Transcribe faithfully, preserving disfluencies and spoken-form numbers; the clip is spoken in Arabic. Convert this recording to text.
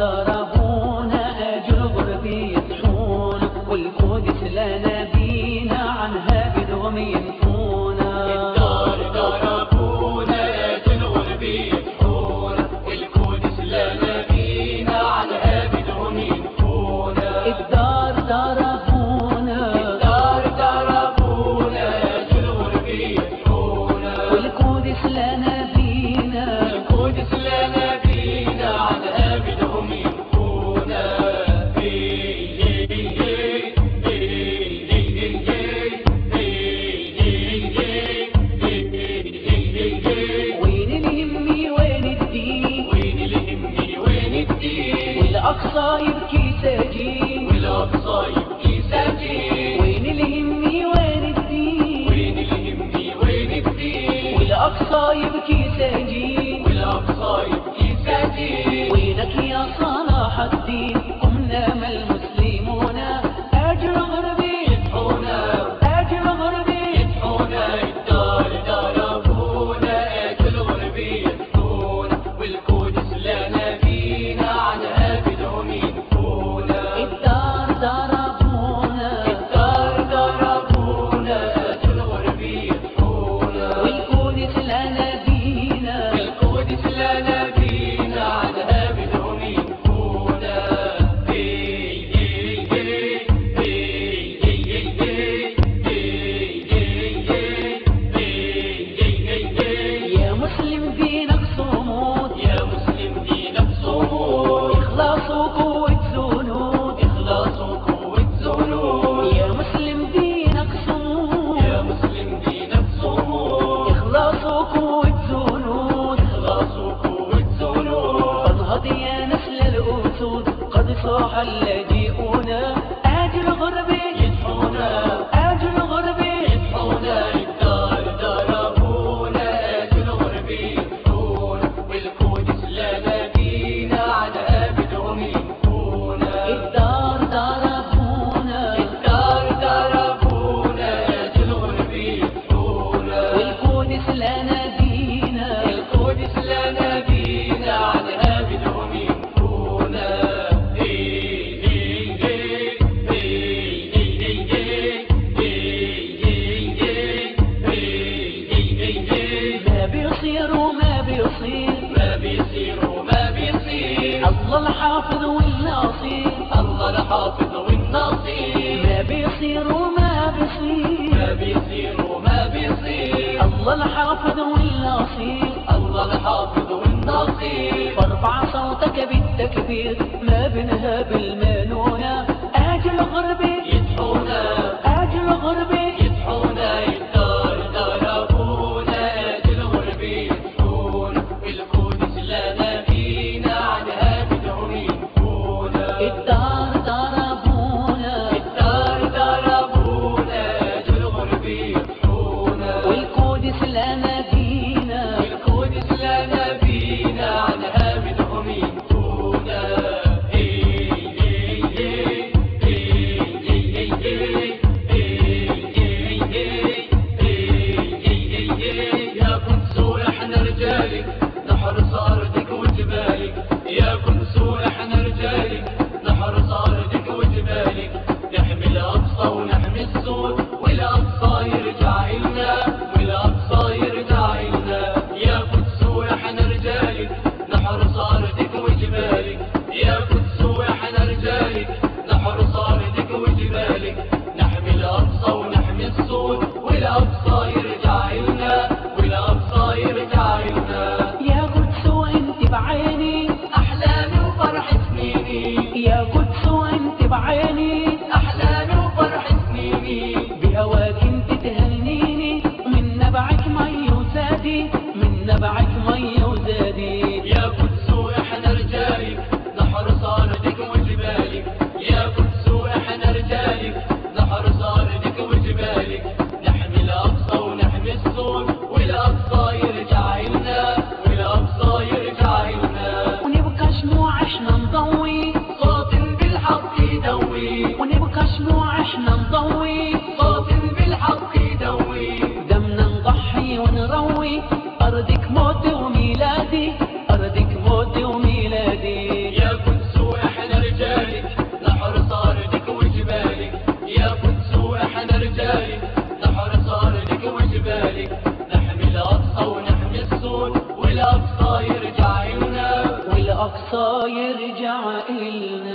ضربونا أجل غربي يصحون، والقدس لنا بينا عنها بدهم ينفونا. الدار ضربونا أجل غربي يصحون، والقدس لنا بينا عنها بدهم ينفونا. الدار ضربونا الدار ضربونا أجل غربي يصحون، والقدس لنا بينا القدس لنا بينا عنها بدهم ينفونا. وين اليمي وين الدين، وين الهمي وين الدين، والأقصى يبكي ساجين، والأقصى يبكي ساجين. وين اليمي وين الدين، وين الهمي وين الدين، والأقصى يبكي ساجين، والأقصى يبكي ساجين. وينك يا صلاح الدين قمنا ما المسلمون أجل غربي يدحونا أجل غربي يدحونا، الدار ضربونا أجل غربي يدحونا، والقدس لنا بينا عنها بدهم ينفونا. الدار ضربونا الدار ضربونا أجل غربي يدحونا، والقدس لنا بينا والقدس لنا بينا عنها بدهم ينفونا. يا مسلم دينك صمود، يا مسلم دينك صمود، إخلاص وقوة زنود، إخلاص وقوة زنود. يا مسلم دينك صمود، يا مسلم دينك صمود، إخلاص وقوة زنود، إخلاص وقوة زنود. فانهض يا نسل الأسود قد صاح اللاجئون أجل غربي يدحونا أجل غربي يدحونا، الدار ضربونا أجل غربي يدحونا، والقدس لنا بينا عنها بدهم ينفونا. الدار ضربونا الدار ضربونا أجل غربي يدحونا، والقدس لنا بينا القدس لنا بينا عنها بدهم ينفونا. ما بيصير وما بيصير، ما بيصير وما بيصير، الله الحافظ والناصير، الله الحافظ والنصير. ما بيصير وما بيصير، ما بيصير وما بيصير، الله الحافظ والناصير، الله الحافظ والنصير. فارفع صوتك بالتكبير ما بنهاب المانونة أجل غربي يدحونا أجل غربي يدحونا، الدار ضربونا أجل غربي يدحونا، والقدس لنا بينا عنها بدهم ينفونا. الدار ضربونا الدار ضربونا أجل غربي يدحونا، والقدس لنا بينا والقدس لنا بينا عنها بدهم ينفونا. يا قدس احنا رجالك نحرس ارضك وجبالك، يا قدس احنا رجالك نحرس ارضك وجبالك، نحمي الاقصى ونحمي السود، والاقصى يرجع لنا، والاقصى يرجع لنا. يا قدس احنا رجالك نحرس ارضك وجبالك، يا قدس احنا رجالك نحرس ارضك وجبالك، نحمي الاقصى ونحمي السود، والاقصى يرجع لنا، والاقصى يرجع لنا. يا قدس وانت بعيني احلامي وفرح سنيني، يا قدس وانت بعيني احلامي وفرح سنيني، بهواك انت تهنيني، ومن نبعك مي وزادي، من نبعك مي وزادي. يا قدس احنا رجالك نحرس ارضك وجبالك، يا قدس احنا رجالك نحرس ارضك وجبالك، نحمي الاقصى ونحمي السود، والاقصى يرجع لنا، والاقصى يرجع لنا. ونبقى شموع عشنا نضوي، صوت بالحق يدوي، ونبقى شموع عشنا نضوي، صوت بالحق يدوي. دمنا نضحي ونروي، أرضك موت وميلادي، أرضك موت وميلادي. يا قدس الأقصى يرجع إلنا.